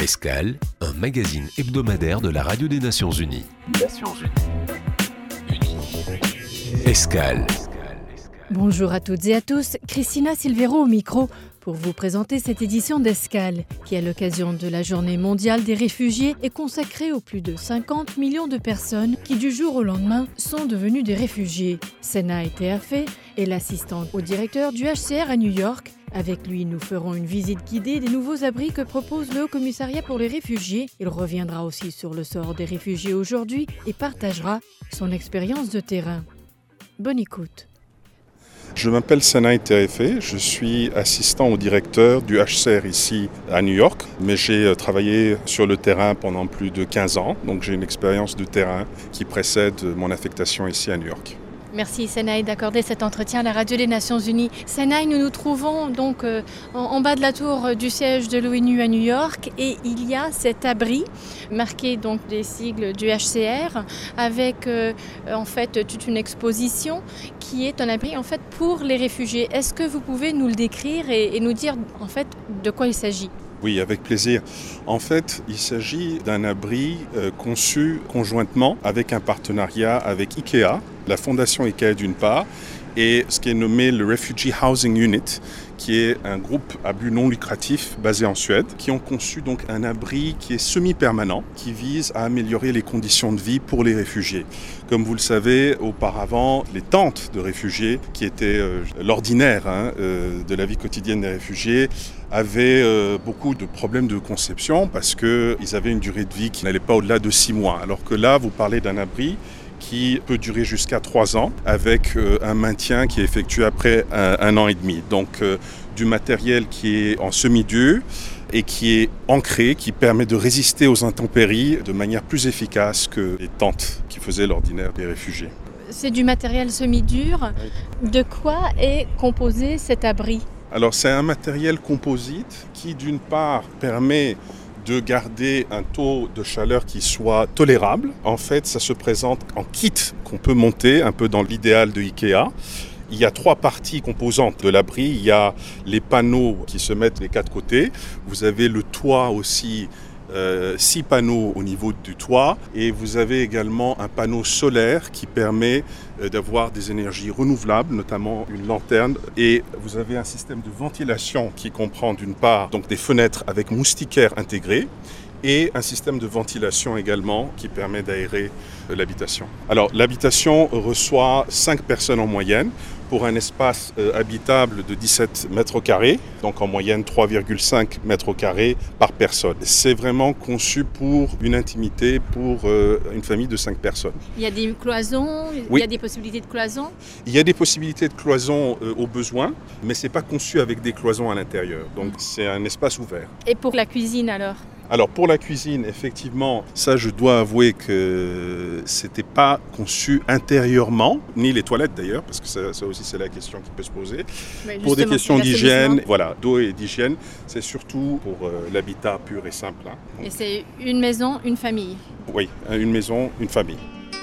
Escale, un magazine hebdomadaire de la Radio des Nations Unies. Escale. Bonjour à toutes et à tous, Christina Silvero au micro pour vous présenter cette édition d'Escale qui, à l'occasion de la Journée mondiale des réfugiés, est consacrée aux plus de 50 millions de personnes qui, du jour au lendemain, sont devenues des réfugiés. Sena Teafé est l'assistante au directeur du HCR à New York. Avec lui, nous ferons une visite guidée des nouveaux abris que propose le Haut-Commissariat pour les réfugiés. Il reviendra aussi sur le sort des réfugiés aujourd'hui et partagera son expérience de terrain. Bonne écoute. Je m'appelle Sena Teafé, je suis assistant au directeur du HCR ici à New York, mais j'ai travaillé sur le terrain pendant plus de 15 ans, donc j'ai une expérience de terrain qui précède mon affectation ici à New York. Merci Senaï d'accorder cet entretien à la Radio des Nations Unies. Senaï, nous nous trouvons donc en bas de la tour du siège de l'ONU à New York et il y a cet abri marqué donc des sigles du HCR avec en fait toute une exposition qui est un abri en fait pour les réfugiés. Est-ce que vous pouvez nous le décrire et nous dire en fait de quoi il s'agit ? Oui, avec plaisir. En fait, il s'agit d'un abri conçu conjointement avec un partenariat avec IKEA, la fondation IKEA d'une part, et ce qui est nommé le Refugee Housing Unit, qui est un groupe à but non lucratif basé en Suède, qui ont conçu donc un abri qui est semi-permanent, qui vise à améliorer les conditions de vie pour les réfugiés. Comme vous le savez, auparavant, les tentes de réfugiés, qui étaient l'ordinaire de la vie quotidienne des réfugiés, avaient beaucoup de problèmes de conception parce qu'ils avaient une durée de vie qui n'allait pas au-delà de 6 mois. Alors que là, vous parlez d'un abri qui peut durer jusqu'à 3 ans, avec un maintien qui est effectué après un an et demi. Donc du matériel qui est en semi-dur et qui est ancré, qui permet de résister aux intempéries de manière plus efficace que les tentes qui faisaient l'ordinaire des réfugiés. C'est du matériel semi-dur. De quoi est composé cet abri ? Alors c'est un matériel composite qui d'une part permet de garder un taux de chaleur qui soit tolérable. En fait, ça se présente en kit qu'on peut monter, un peu dans l'idéal de IKEA. Il y a 3 parties composantes de l'abri. Il y a les panneaux qui se mettent des 4 côtés. Vous avez le toit aussi, 6 panneaux au niveau du toit. Et vous avez également un panneau solaire qui permet d'avoir des énergies renouvelables, notamment une lanterne. Et vous avez un système de ventilation qui comprend d'une part donc des fenêtres avec moustiquaires intégrés et un système de ventilation également qui permet d'aérer l'habitation. Alors l'habitation reçoit 5 personnes en moyenne pour un espace habitable de 17 mètres carrés, donc en moyenne 3,5 mètres carrés par personne. C'est vraiment conçu pour une intimité, pour une famille de 5 personnes. Il y a des cloisons, oui. Il y a des possibilités de cloisons ? Il y a des possibilités de cloisons au besoin, mais ce n'est pas conçu avec des cloisons à l'intérieur, donc c'est un espace ouvert. Et pour la cuisine alors ? Alors pour la cuisine, effectivement, ça je dois avouer que c'était pas conçu intérieurement, ni les toilettes d'ailleurs, parce que ça aussi c'est la question qui peut se poser. Pour des questions d'hygiène, voilà, d'eau et d'hygiène, c'est surtout pour l'habitat pur et simple. Et c'est une maison, une famille ? Oui, une maison, une famille.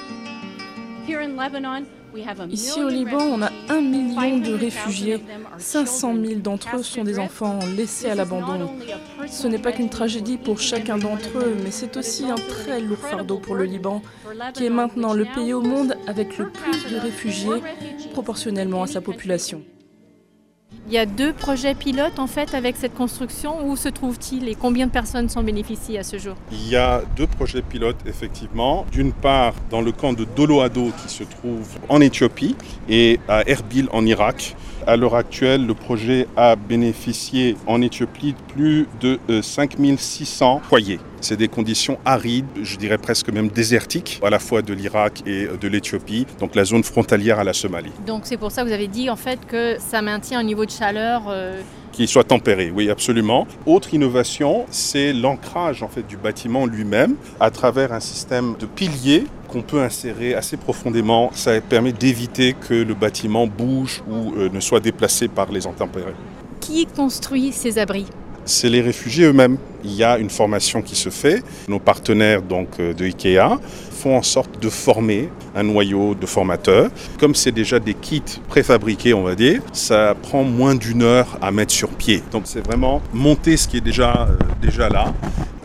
Ici au Liban, on a 1 million de réfugiés. 500 000 d'entre eux sont des enfants laissés à l'abandon. Ce n'est pas qu'une tragédie pour chacun d'entre eux, mais c'est aussi un très lourd fardeau pour le Liban, qui est maintenant le pays au monde avec le plus de réfugiés proportionnellement à sa population. Il y a 2 projets pilotes en fait avec cette construction. Où se trouvent-ils et combien de personnes s'en bénéficient à ce jour ? Il y a 2 projets pilotes effectivement. D'une part dans le camp de Doloado qui se trouve en Éthiopie et à Erbil en Irak. À l'heure actuelle, le projet a bénéficié en Éthiopie de plus de 5600 foyers. C'est des conditions arides, je dirais presque même désertiques, à la fois de l'Irak et de l'Éthiopie, donc la zone frontalière à la Somalie. Donc c'est pour ça que vous avez dit en fait que ça maintient un niveau de chaleur qui soit tempéré, oui, absolument. Autre innovation, c'est l'ancrage en fait du bâtiment lui-même à travers un système de piliers qu'on peut insérer assez profondément. Ça permet d'éviter que le bâtiment bouge ou ne soit déplacé par les intempéries. Qui construit ces abris ? C'est les réfugiés eux-mêmes. Il y a une formation qui se fait. Nos partenaires donc, de IKEA font en sorte de former un noyau de formateurs. Comme c'est déjà des kits préfabriqués, on va dire, ça prend moins d'1 heure à mettre sur pied. Donc c'est vraiment monter ce qui est déjà là.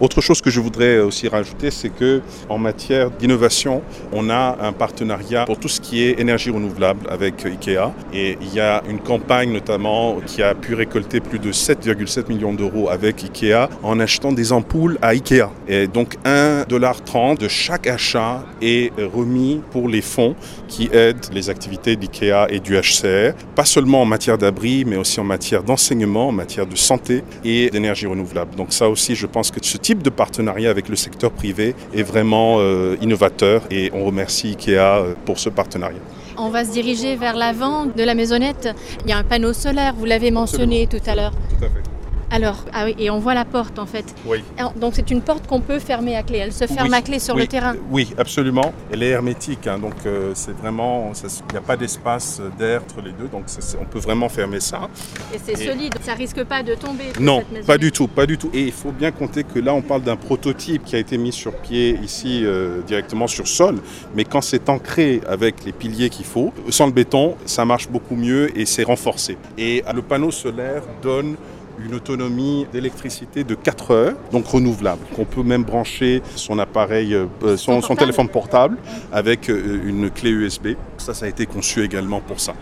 Autre chose que je voudrais aussi rajouter, c'est qu'en matière d'innovation, on a un partenariat pour tout ce qui est énergie renouvelable avec IKEA. Et il y a une campagne notamment qui a pu récolter plus de 7,7 millions d'euros avec IKEA en achetant des ampoules à IKEA. Et donc 1,30$ de chaque achat est remis pour les fonds qui aident les activités d'IKEA et du HCR, pas seulement en matière d'abri, mais aussi en matière d'enseignement, en matière de santé et d'énergie renouvelable. Donc ça aussi, je pense que ce type de partenariat avec le secteur privé est vraiment innovateur et on remercie IKEA pour ce partenariat. On va se diriger vers l'avant de la maisonnette. Il y a un panneau solaire, vous l'avez mentionné tout à l'heure. Tout à fait. Alors, ah oui, et on voit la porte en fait. Oui. Donc c'est une porte qu'on peut fermer à clé. Elle se ferme à clé sur le terrain. Oui, absolument. Elle est hermétique, donc c'est vraiment, il n'y a pas d'espace d'air entre les deux, donc on peut vraiment fermer ça. Et c'est solide, ça risque pas de tomber. Non, cette maison. pas du tout. Et il faut bien compter que là, on parle d'un prototype qui a été mis sur pied ici directement sur sol, mais quand c'est ancré avec les piliers qu'il faut, sans le béton, ça marche beaucoup mieux et c'est renforcé. Et le panneau solaire donne une autonomie d'électricité de 4 heures, donc renouvelable. On peut même brancher son appareil, son téléphone portable avec une clé USB. Ça a été conçu également pour ça.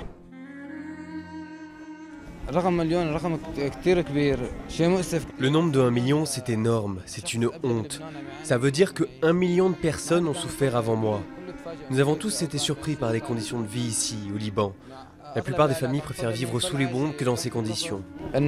Le nombre de 1 million, c'est énorme, c'est une honte. Ça veut dire que 1 million de personnes ont souffert avant moi. Nous avons tous été surpris par les conditions de vie ici, au Liban. La plupart des familles préfèrent vivre sous les bombes que dans ces conditions.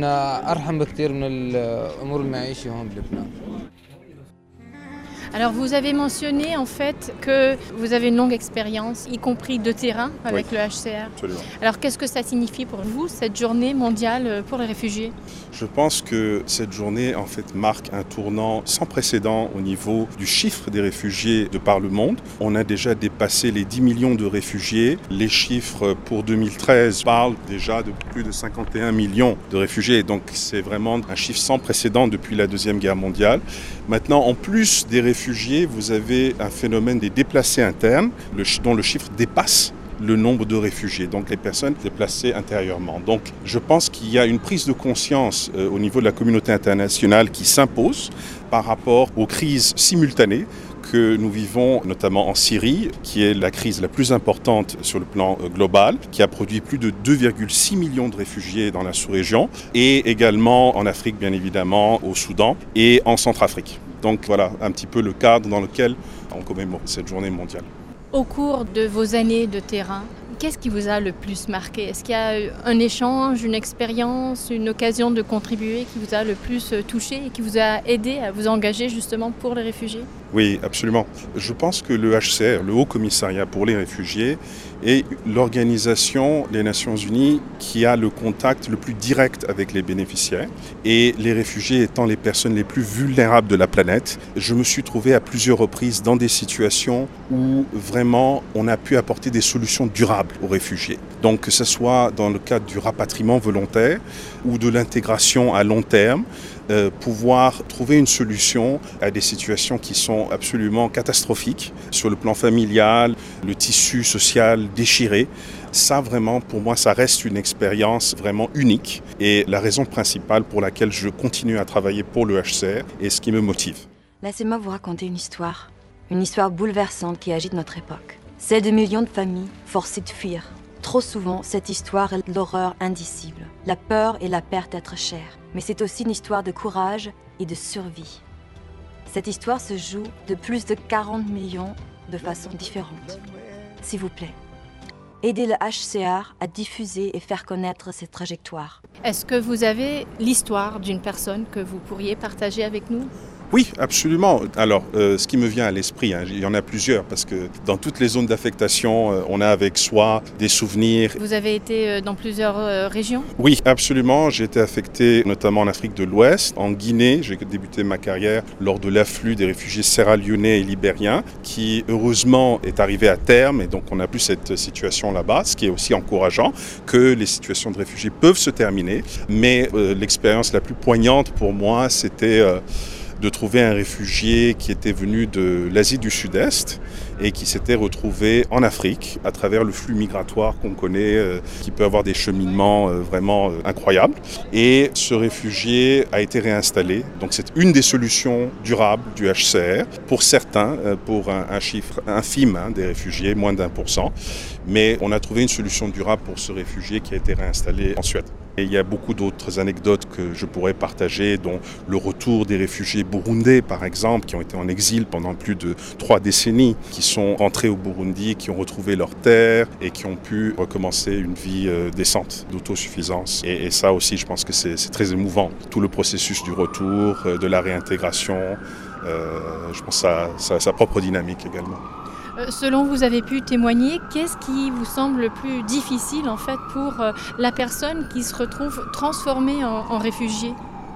Alors vous avez mentionné en fait que vous avez une longue expérience, y compris de terrain avec le HCR. Absolument. Alors qu'est-ce que ça signifie pour vous, cette journée mondiale pour les réfugiés ? Je pense que cette journée en fait marque un tournant sans précédent au niveau du chiffre des réfugiés de par le monde. On a déjà dépassé les 10 millions de réfugiés. Les chiffres pour 2013 parlent déjà de plus de 51 millions de réfugiés. Donc c'est vraiment un chiffre sans précédent depuis la Deuxième Guerre mondiale. Maintenant, en plus des réfugiés, vous avez un phénomène des déplacés internes dont le chiffre dépasse le nombre de réfugiés, donc les personnes déplacées intérieurement. Donc je pense qu'il y a une prise de conscience au niveau de la communauté internationale qui s'impose par rapport aux crises simultanées que nous vivons notamment en Syrie, qui est la crise la plus importante sur le plan global, qui a produit plus de 2,6 millions de réfugiés dans la sous-région, et également en Afrique bien évidemment, au Soudan et en Centrafrique. Donc voilà un petit peu le cadre dans lequel on commémore cette journée mondiale. Au cours de vos années de terrain, qu'est-ce qui vous a le plus marqué ? Est-ce qu'il y a un échange, une expérience, une occasion de contribuer qui vous a le plus touché et qui vous a aidé à vous engager justement pour les réfugiés ? Oui, absolument. Je pense que le HCR, le Haut Commissariat pour les réfugiés, est l'organisation des Nations Unies qui a le contact le plus direct avec les bénéficiaires. Et les réfugiés étant les personnes les plus vulnérables de la planète, je me suis trouvé à plusieurs reprises dans des situations où vraiment on a pu apporter des solutions durables aux réfugiés. Donc que ce soit dans le cadre du rapatriement volontaire ou de l'intégration à long terme, pouvoir trouver une solution à des situations qui sont absolument catastrophiques sur le plan familial, le tissu social déchiré. Ça vraiment, pour moi, ça reste une expérience vraiment unique et la raison principale pour laquelle je continue à travailler pour le HCR et ce qui me motive. Laissez-moi vous raconter une histoire bouleversante qui agite notre époque. Celle de millions de familles forcées de fuir. Trop souvent, cette histoire est l'horreur indicible, la peur et la perte d'être cher. Mais c'est aussi une histoire de courage et de survie. Cette histoire se joue de plus de 40 millions de façons différentes. S'il vous plaît, aidez le HCR à diffuser et faire connaître cette trajectoire. Est-ce que vous avez l'histoire d'une personne que vous pourriez partager avec nous ? Oui, absolument. Alors, ce qui me vient à l'esprit, il y en a plusieurs, parce que dans toutes les zones d'affectation, on a avec soi des souvenirs. Vous avez été dans plusieurs régions ? Oui, absolument. J'ai été affecté notamment en Afrique de l'Ouest, en Guinée. J'ai débuté ma carrière lors de l'afflux des réfugiés sierra-léonais et libériens, qui heureusement est arrivé à terme, et donc on n'a plus cette situation là-bas, ce qui est aussi encourageant, que les situations de réfugiés peuvent se terminer. Mais l'expérience la plus poignante pour moi, c'était de trouver un réfugié qui était venu de l'Asie du Sud-Est et qui s'était retrouvé en Afrique à travers le flux migratoire qu'on connaît, qui peut avoir des cheminements vraiment incroyables. Et ce réfugié a été réinstallé. Donc c'est une des solutions durables du HCR. Pour certains, pour un chiffre infime des réfugiés, moins d'1%. Mais on a trouvé une solution durable pour ce réfugié qui a été réinstallé en Suède. Et il y a beaucoup d'autres anecdotes que je pourrais partager, dont le retour des réfugiés burundais, par exemple, qui ont été en exil pendant plus de 3 décennies, qui sont rentrés au Burundi, qui ont retrouvé leur terre et qui ont pu recommencer une vie décente, d'autosuffisance. Et ça aussi, je pense que c'est très émouvant. Tout le processus du retour, de la réintégration, je pense à sa propre dynamique également. Selon vous avez pu témoigner, qu'est-ce qui vous semble le plus difficile en fait pour la personne qui se retrouve transformée en réfugié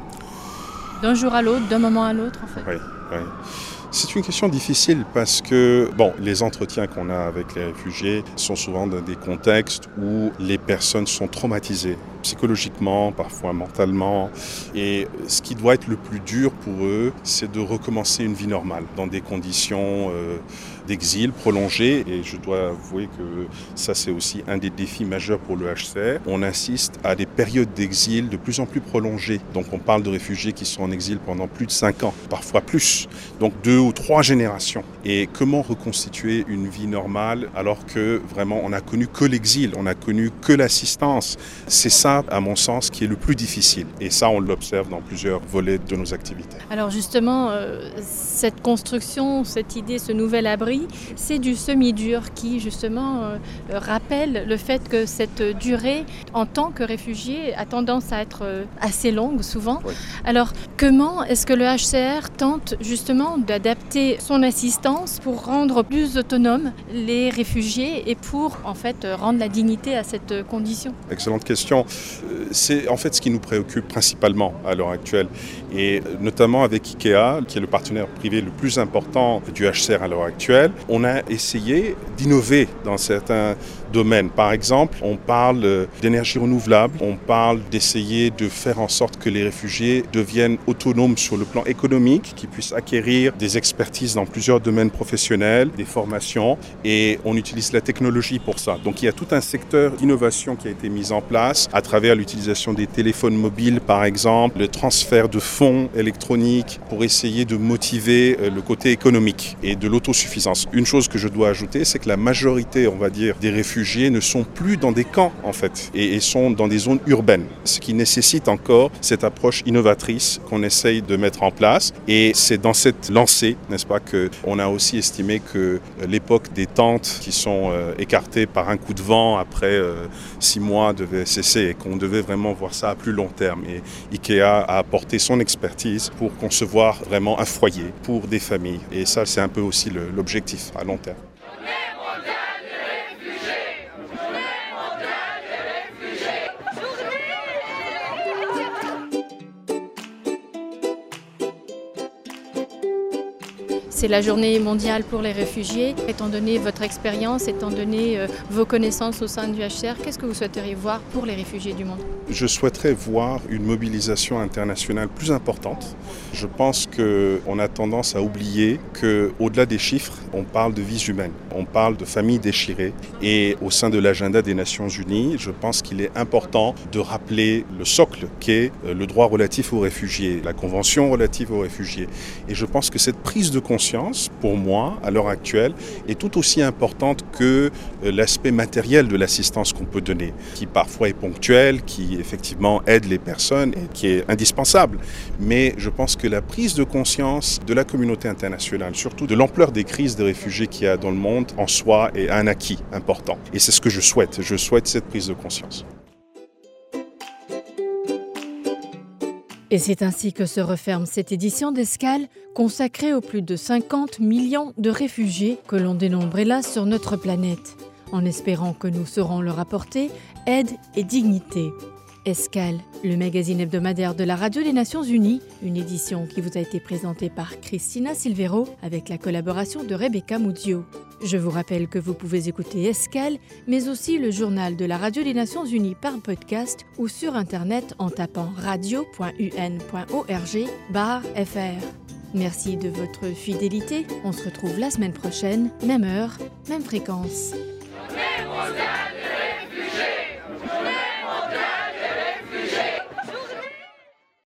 d'un jour à l'autre, d'un moment à l'autre en fait? Oui. C'est une question difficile parce que les entretiens qu'on a avec les réfugiés sont souvent dans des contextes où les personnes sont traumatisées psychologiquement, parfois mentalement. Et ce qui doit être le plus dur pour eux, c'est de recommencer une vie normale dans des conditions d'exil prolongé. Et je dois avouer que ça, c'est aussi un des défis majeurs pour le HCR. On assiste à des périodes d'exil de plus en plus prolongées. Donc on parle de réfugiés qui sont en exil pendant plus de 5 ans, parfois plus. Donc 2 ou 3 générations. Et comment reconstituer une vie normale alors que vraiment on n'a connu que l'exil, on n'a connu que l'assistance. C'est ça, à mon sens, qui est le plus difficile. Et ça, on l'observe dans plusieurs volets de nos activités. Alors justement, cette construction, cette idée, ce nouvel abri, c'est du semi-dur qui justement rappelle le fait que cette durée en tant que réfugié a tendance à être assez longue souvent. Oui. Alors comment est-ce que le HCR tente justement d'adapter son assistance pour rendre plus autonomes les réfugiés et pour en fait rendre la dignité à cette condition? Excellente question. C'est en fait ce qui nous préoccupe principalement à l'heure actuelle et notamment avec IKEA, qui est le partenaire privé le plus important du HCR à l'heure actuelle. On a essayé d'innover dans certains domaines. Par exemple, on parle d'énergie renouvelable, on parle d'essayer de faire en sorte que les réfugiés deviennent autonomes sur le plan économique, qu'ils puissent acquérir des expertises dans plusieurs domaines professionnels, des formations, et on utilise la technologie pour ça. Donc il y a tout un secteur d'innovation qui a été mis en place à travers l'utilisation des téléphones mobiles, par exemple, le transfert de fonds électroniques pour essayer de motiver le côté économique et de l'autosuffisance. Une chose que je dois ajouter, c'est que la majorité, on va dire, des réfugiés ne sont plus dans des camps, en fait, et sont dans des zones urbaines, ce qui nécessite encore cette approche innovatrice qu'on essaye de mettre en place. Et c'est dans cette lancée, n'est-ce pas, qu'on a aussi estimé que l'époque des tentes qui sont écartées par un coup de vent après 6 mois devait cesser et qu'on devait vraiment voir ça à plus long terme. Et IKEA a apporté son expertise pour concevoir vraiment un foyer pour des familles. Et ça, c'est un peu aussi l'objectif à long terme. C'est la journée mondiale pour les réfugiés. Étant donné votre expérience, étant donné vos connaissances au sein du HCR, qu'est-ce que vous souhaiteriez voir pour les réfugiés du monde? Je souhaiterais voir une mobilisation internationale plus importante. Je pense qu'on a tendance à oublier qu'au-delà des chiffres, on parle de vies humaines, on parle de familles déchirées. Et au sein de l'agenda des Nations Unies, je pense qu'il est important de rappeler le socle qu'est le droit relatif aux réfugiés, la Convention relative aux réfugiés. Et je pense que cette prise de conscience, pour moi, à l'heure actuelle, est tout aussi importante que l'aspect matériel de l'assistance qu'on peut donner, qui parfois est ponctuel, qui effectivement aide les personnes et qui est indispensable. Mais je pense que la prise de conscience de la communauté internationale, surtout de l'ampleur des crises des réfugiés qu'il y a dans le monde, en soi est un acquis important. Et c'est ce que je souhaite. Je souhaite cette prise de conscience. Et c'est ainsi que se referme cette édition d'Escale consacrée aux plus de 50 millions de réfugiés que l'on dénombre hélas sur notre planète, en espérant que nous saurons leur apporter aide et dignité. Escale, le magazine hebdomadaire de la Radio des Nations Unies, une édition qui vous a été présentée par Cristina Silvero avec la collaboration de Rebecca Muzio. Je vous rappelle que vous pouvez écouter Escale, mais aussi le journal de la Radio des Nations Unies par podcast ou sur Internet en tapant radio.un.org/fr. Merci de votre fidélité. On se retrouve la semaine prochaine, même heure, même fréquence.